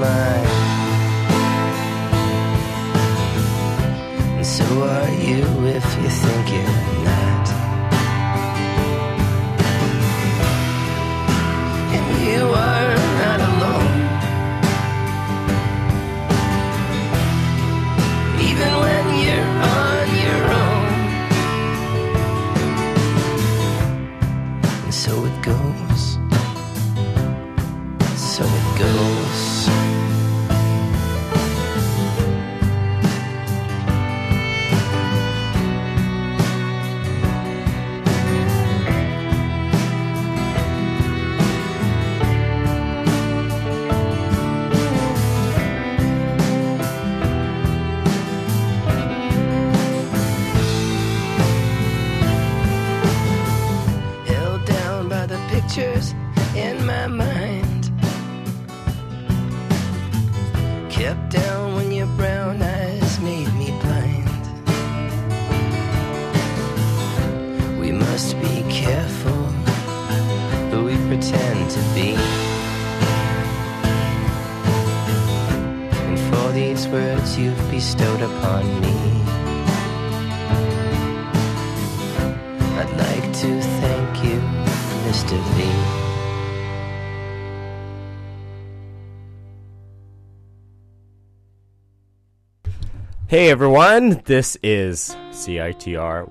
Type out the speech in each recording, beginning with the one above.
mind. And so are you if you're thinking that. And you are not alone. Even when you're on your own. And so it goes. So it goes. Held down by the pictures in my mind. Kept down when your brown eyes made me blind. We must be careful who we pretend to be. And for these words you've bestowed upon me, I'd like to thank you, Mr. V. Hey everyone, this is CITR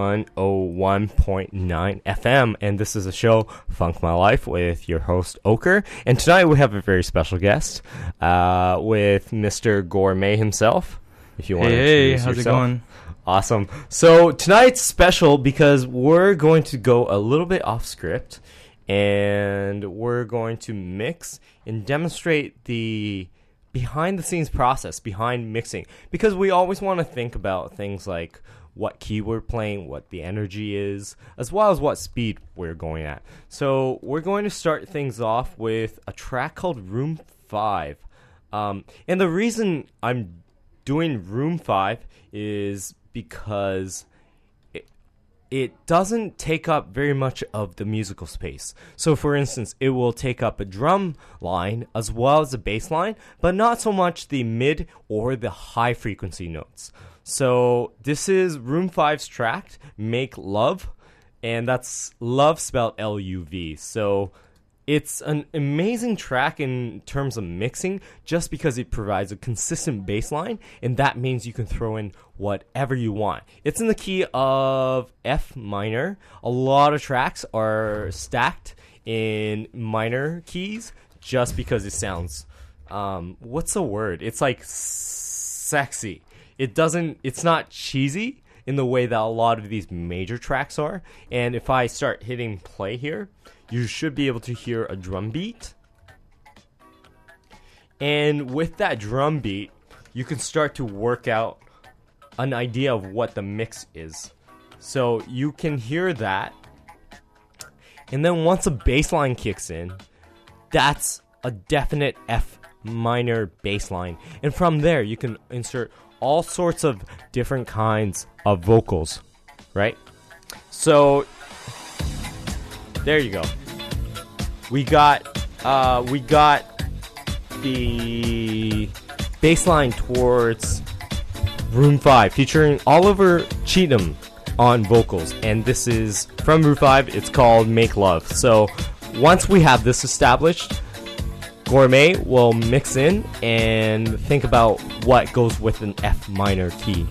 101.9 FM, and this is a show, Funk My Life, with your host, Oker. And tonight we have a very special guest with Mr. Gourmet himself. If you want to introduce how's yourself. it going? Awesome. So tonight's special because we're going to go a little bit off script, and we're going to mix and demonstrate the behind the scenes process behind mixing, because we always want to think about things like what key we're playing, what the energy is, as well as what speed we're going at. So we're going to start things off with a track called Room 5. And the reason I'm doing Room 5 is because it doesn't take up very much of the musical space. So for instance, it will take up a drum line as well as a bass line, but not so much the mid or the high frequency notes. So this is Room 5's track, Make Love, and that's love spelled L-U-V. So it's an amazing track in terms of mixing just because it provides a consistent bass line, and that means you can throw in whatever you want. It's in the key of F minor. A lot of tracks are stacked in minor keys just because it sounds, what's the word? It's like sexy. It's not cheesy in the way that a lot of these major tracks are. And if I start hitting play here, you should be able to hear a drum beat. And with that drum beat, you can start to work out an idea of what the mix is. So you can hear that. And then once a bass line kicks in, that's a definite F minor bass line. And from there, you can insert all sorts of different kinds of vocals, right? So there you go. We got the bass line towards Room 5 featuring Oliver Cheatham on vocals, and this is from Room 5. It's called Make Love. So once we have this established, Gourmet will mix in and think about what goes with an F minor key.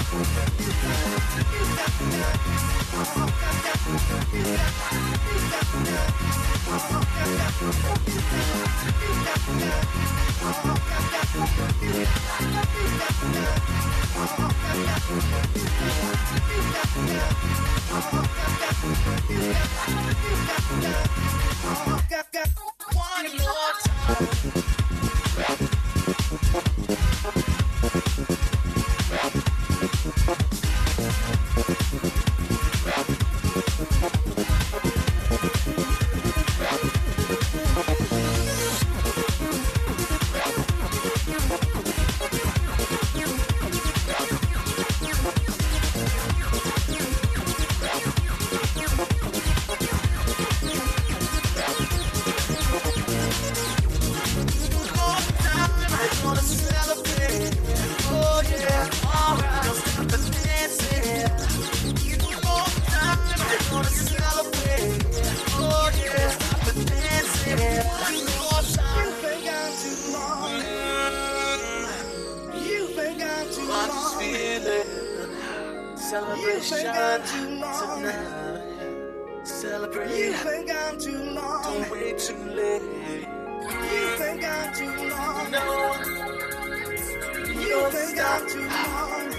Celebration tonight. Celebrate. You think I'm too long? Don't wait too late. You think I'm too long? No. You think I'm too long?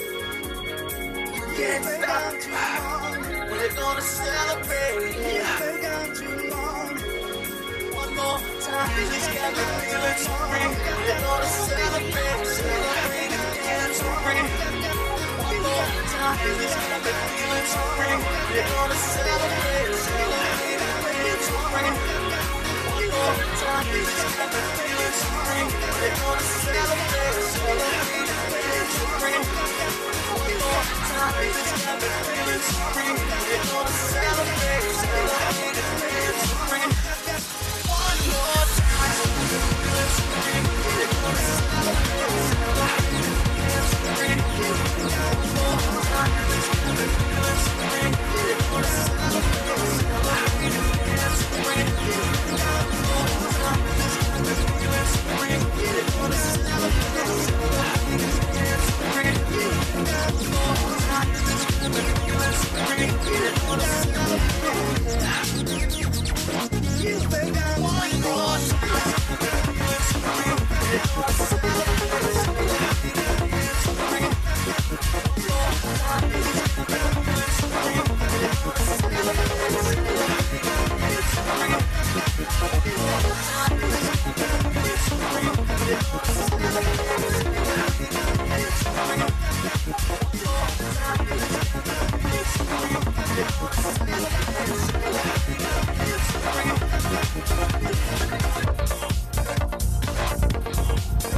Can't stop. We're gonna celebrate. You think I'm too long? One more time. Just got me feeling so free. We're gonna celebrate. Celebrate and dance so free. One more time. Just got me feeling so free. We're gonna celebrate. Celebrate and dance so free. One more time. Just got me feeling so free. We're gonna celebrate. Celebrate and dance so free. One more time. Just got me feeling so free. We're gonna celebrate. Celebrate and dance so free. One more time. Feeling so free. We're gonna celebrate. Celebrate and dance so free. One more time. Just got me feeling so free. We're gonna celebrate. Celebrate and dance so free. One more time. Just got me feeling so free. We're gonna celebrate. Celebrate and dance so free. One more time. Just got me feeling so free. We're gonna celebrate. You think I'm one more time. Feeling so free. We're gonna celebrate. Celebrate and dance so free. One more time. Just got me feeling so free. We're gonna celebrate. Celebrate and dance so free. One more time. Just got me feeling so free. We're gonna celebrate. Celebrate and dance so free. One more time. Just got me feeling so free. We're gonna celebrate. Celebrate and dance so free.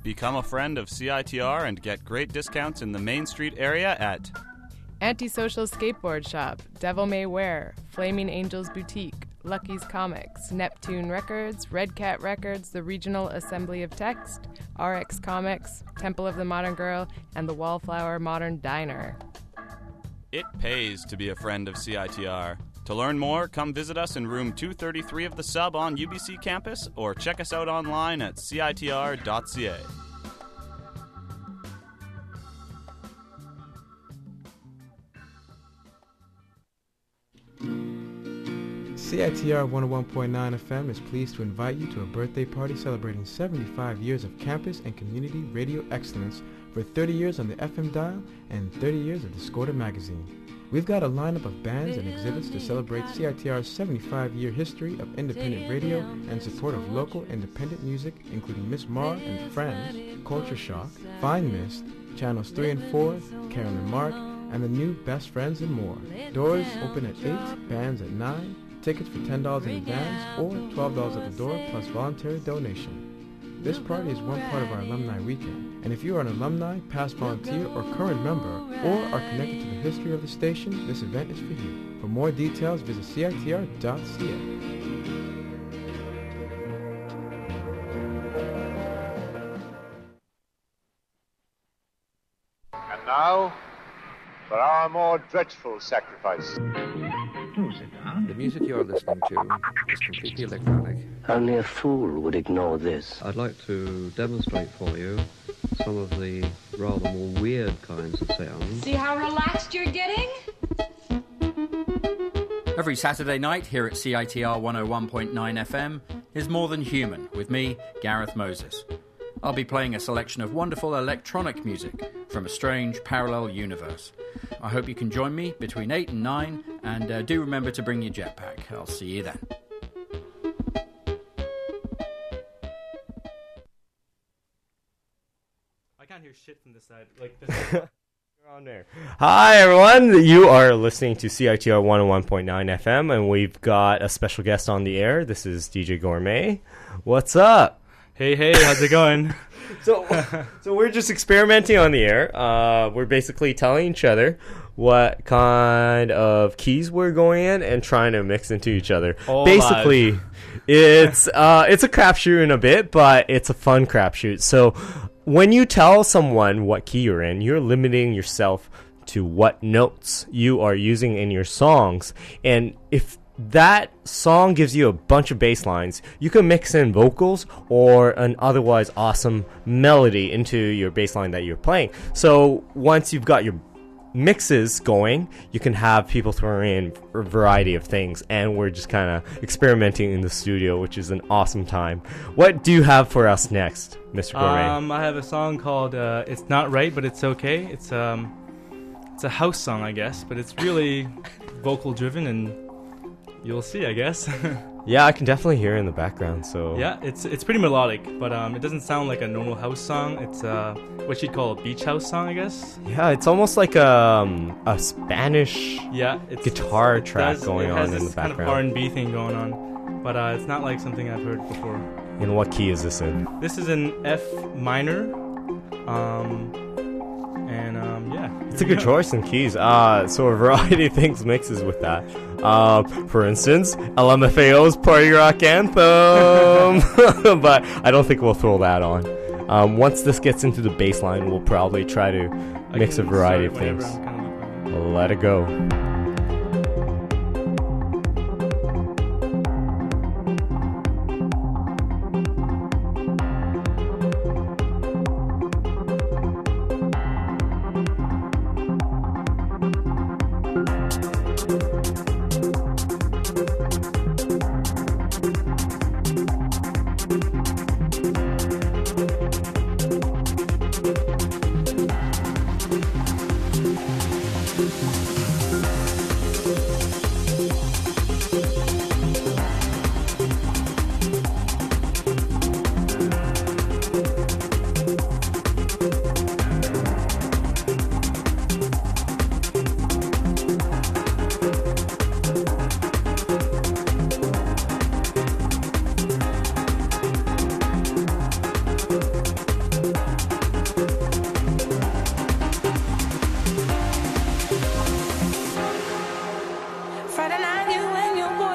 Become a friend of CITR and get great discounts in the Main Street area at Antisocial Skateboard Shop, Devil May Wear, Flaming Angels Boutique, Lucky's Comics, Neptune Records, Red Cat Records, the Regional Assembly of Text, RX Comics, Temple of the Modern Girl, and the Wallflower Modern Diner. It pays to be a friend of CITR. To learn more, come visit us in room 233 of the Sub on UBC campus or check us out online at citr.ca. CITR 101.9 FM is pleased to invite you to a birthday party celebrating 75 years of campus and community radio excellence for 30 years on the FM dial and 30 years of Discorder magazine. We've got a lineup of bands and exhibits to celebrate CITR's 75-year history of independent radio and support of local independent music, including Miss Marr and Friends, Culture Shock, Fine Mist, Channels 3 and 4, Carolyn and Mark, and the new Best Friends and more. Doors open at 8, bands at 9, tickets for $10 in advance or $12 at the door plus voluntary donation. This party is one part of our alumni weekend, and if you are an alumni, past volunteer, or current member, or are connected to the history of the station, this event is for you. For more details, visit citr.ca. And now, for our more dreadful sacrifice. The music you're listening to is completely electronic. Only a fool would ignore this. I'd like to demonstrate for you some of the rather more weird kinds of sounds. See how relaxed you're getting? Every Saturday night here at CITR 101.9 FM is More Than Human with me, Gareth Moses. I'll be playing a selection of wonderful electronic music from a strange parallel universe. I hope you can join me between 8 and 9, and do remember to bring your jetpack. I'll see you then. I can't hear shit from this side. Like this. You're on there. Hi everyone, you are listening to CITR 101.9 FM, and we've got a special guest on the air. This is DJ Gourmet. What's up? Hey, how's it going? So we're just experimenting on the air. We're basically telling each other what kind of keys we're going in and trying to mix into each other. All basically, live. it's a crapshoot in a bit, but it's a fun crapshoot. So when you tell someone what key you're in, you're limiting yourself to what notes you are using in your songs. And if that song gives you a bunch of bass lines, you can mix in vocals or an otherwise awesome melody into your bass line that you're playing. So once you've got your mixes going, you can have people throwing in a variety of things, and we're just kind of experimenting in the studio, which is an awesome time. What do you have for us next, Mr. Gourmet? I have a song called It's Not Right, But It's Okay. It's a house song, I guess, but it's really vocal driven, and you'll see, I guess. Yeah, I can definitely hear it in the background. So yeah, it's pretty melodic, but it doesn't sound like a normal house song. It's what you'd call a beach house song, I guess. Yeah, it's almost like a Spanish guitar track going on in the background. It has this kind of R&B thing going on, but it's not like something I've heard before. And what key is this in? This is in F minor. Yeah. It's a good choice in keys. So a variety of things mixes with that. For instance, LMFAO's Party Rock Anthem. But I don't think we'll throw that on. Once this gets into the bass line, we'll probably try to mix a variety of things. Let it go.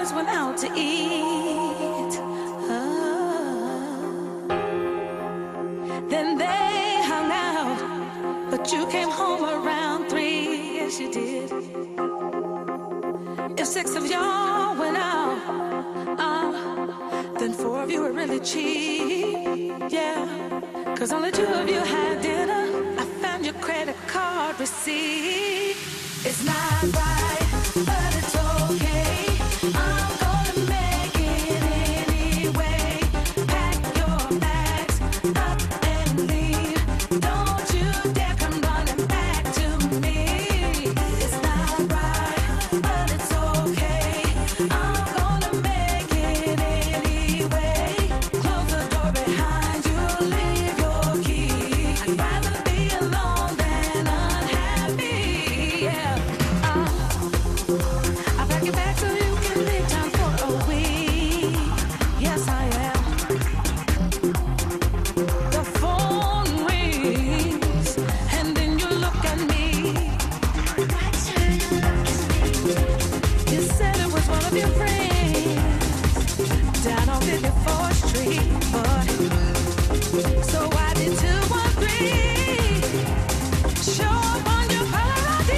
boys went out to eat. Then they hung out, but you came home around 3. Yes, you did. If 6 of y'all went out, then 4 of you were really cheap. Yeah, 'cause only 2 of you had dinner. I found your credit card receipt. It's not right, but it's okay. I'm gonna make it anyway. Pack your bags up and leave. Don't you dare come running back to me. It's not right, but it's okay. I'm gonna make it anyway. Close the door behind you, leave your key. I'd rather be alone than unhappy. Yeah. I'll pack it back so you can leave town for a week. Yes, I am. The phone rings, and then you look at me. You said it was one of your friends down on 54th Street, but so why did 213 show up on your caller ID?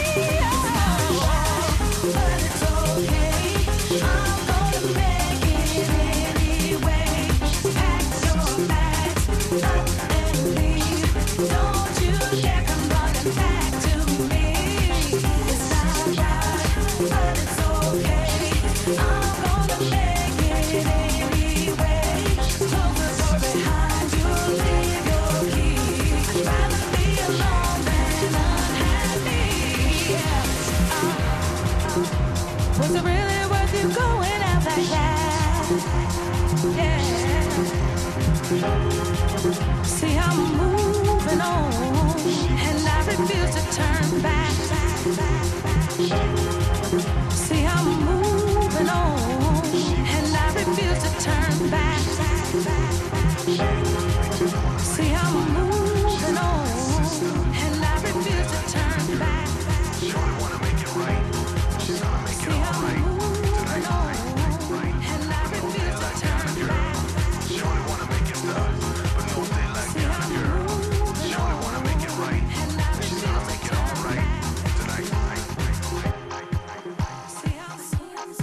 But it's okay, I'm gonna make it anyway. Pack your bags up and leave. Don't you dare come running back to me. It's not right, but it's okay. I'm gonna make it anyway. Close the door behind you, leave your key. I'd rather be alone than unhappy. Yeah. Was it really worth you going out like that? Yeah. See, I'm moving on, and I refuse to turn back. See, I'm moving on, and I refuse to turn back. See, I'm moving on, and I refuse to turn back. Shorty wanna make it right. She's gonna make it all right. Tonight, and I refuse to turn back. Shorty wanna make it stuck, but no stay like that, girl. Shorty wanna make it right. She's gonna make it all right. Tonight.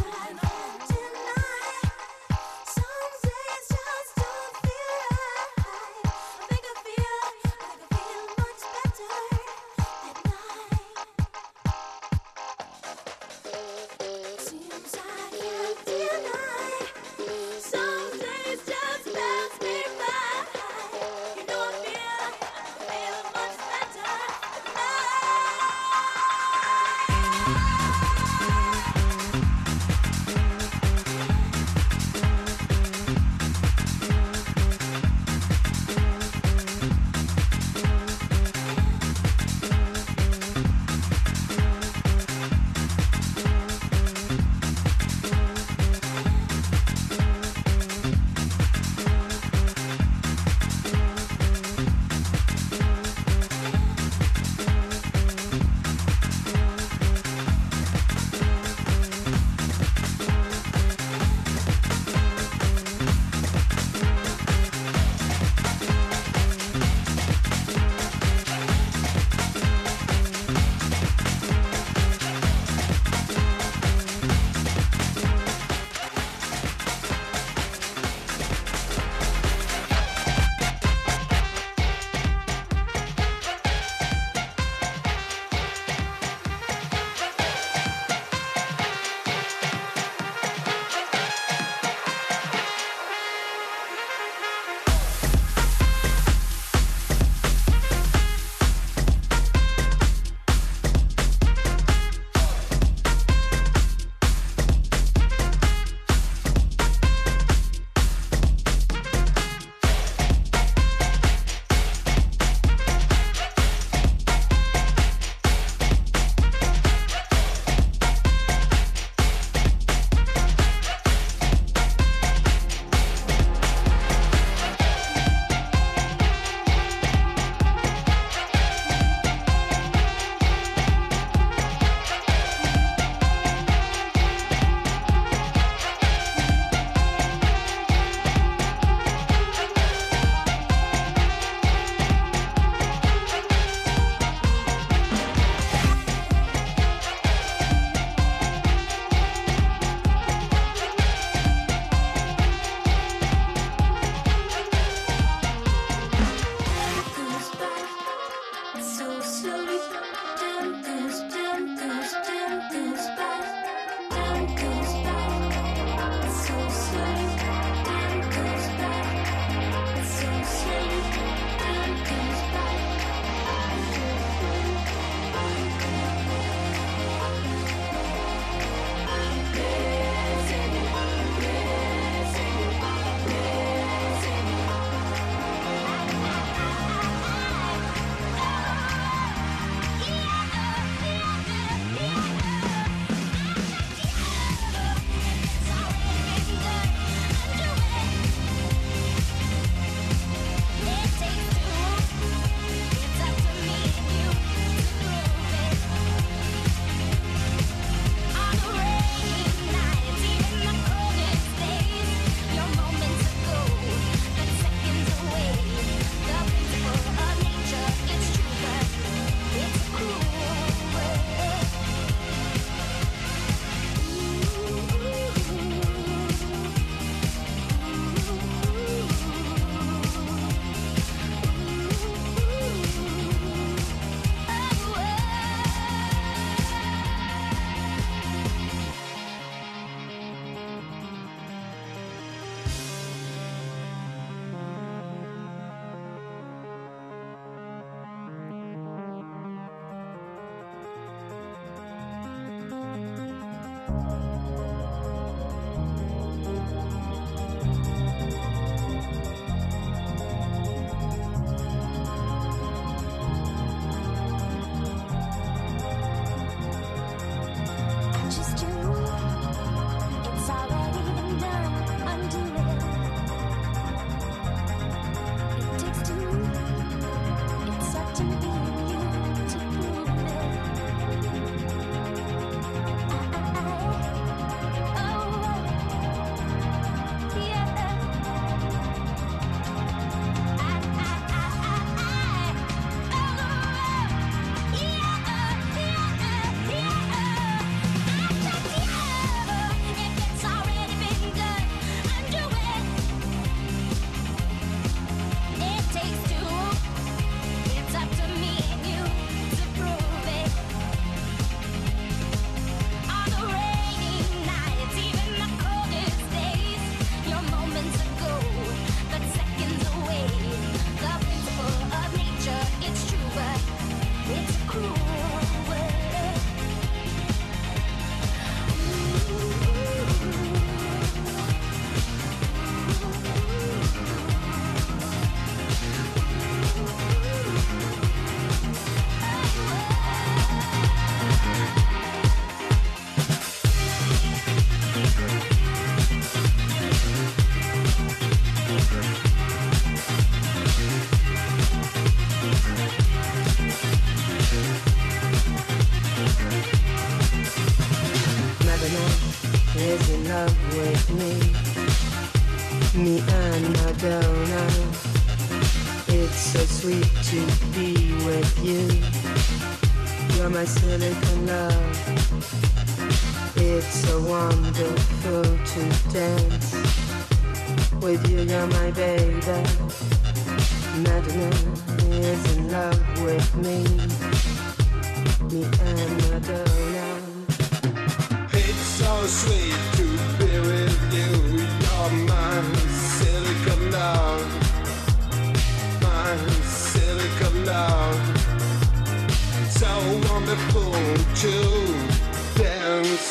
is in love with me. Me and Madonna. It's so sweet to be with you. You're my silicon love. It's so wonderful to dance with you. You're my baby. Madonna is in love with me. Me and Madonna. It's so sweet to be with you. You're my silicon love. My silicon love. So wonderful to dance.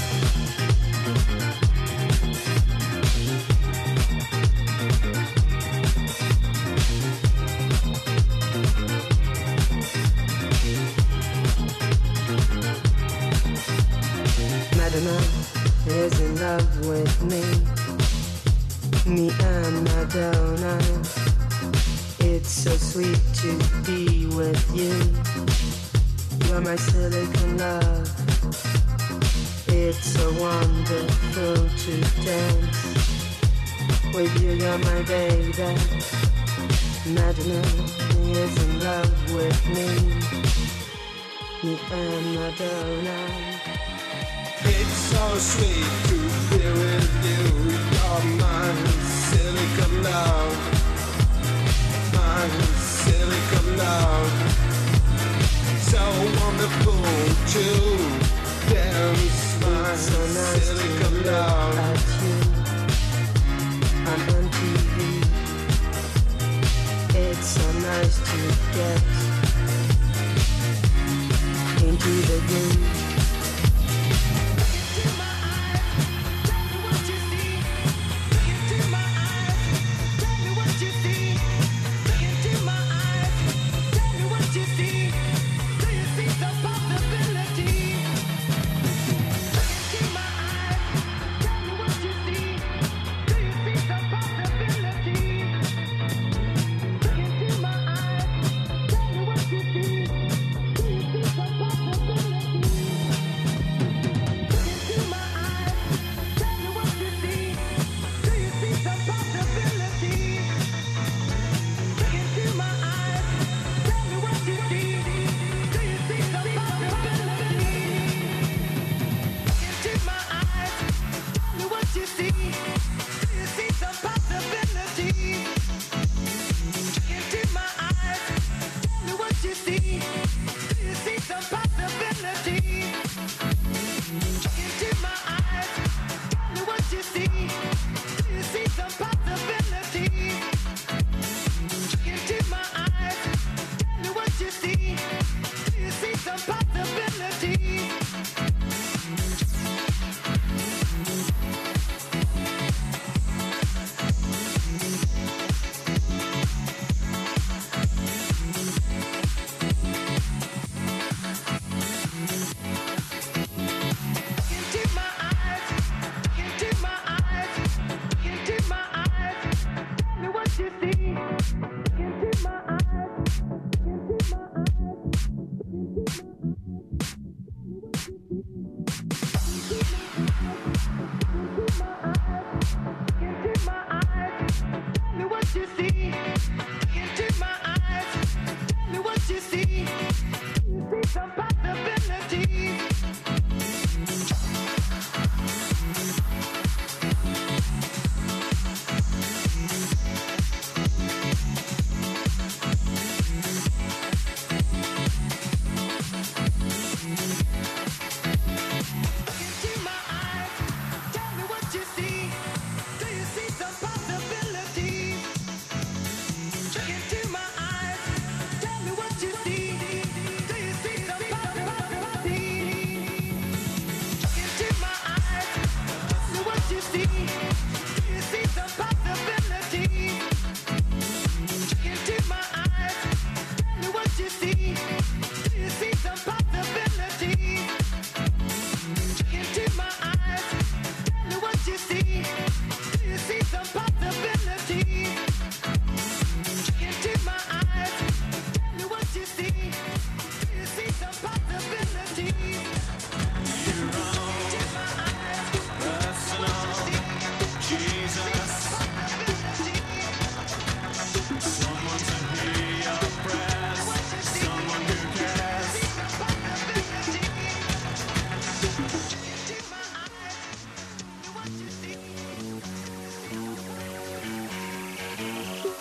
Madonna is in love with me. Me and Madonna. It's so sweet to be with you. You're my silicon love. It's so wonderful to dance with you. You're my baby. Madonna is in love with me. Me and Madonna. It's so sweet to be with you. You're my silicon love. My silicon love. So wonderful to dance. My so nice silicon to love. look at you. I'm on TV. It's so nice to get into the groove.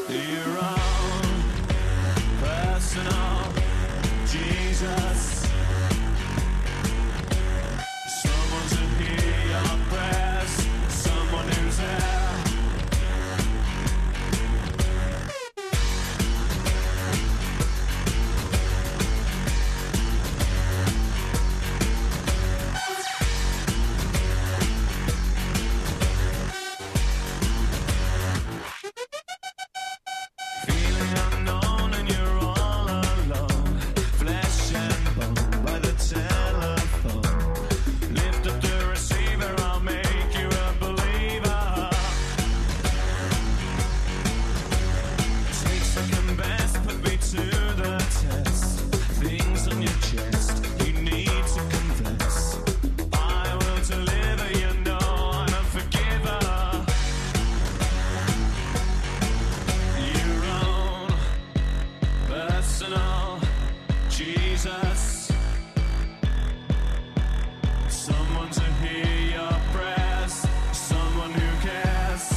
your own personal Jesus. Someone to hear your prayers, someone who's there. Jesus, someone to hear your prayers, someone who cares.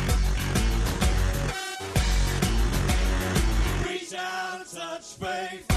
Reach out and touch faith.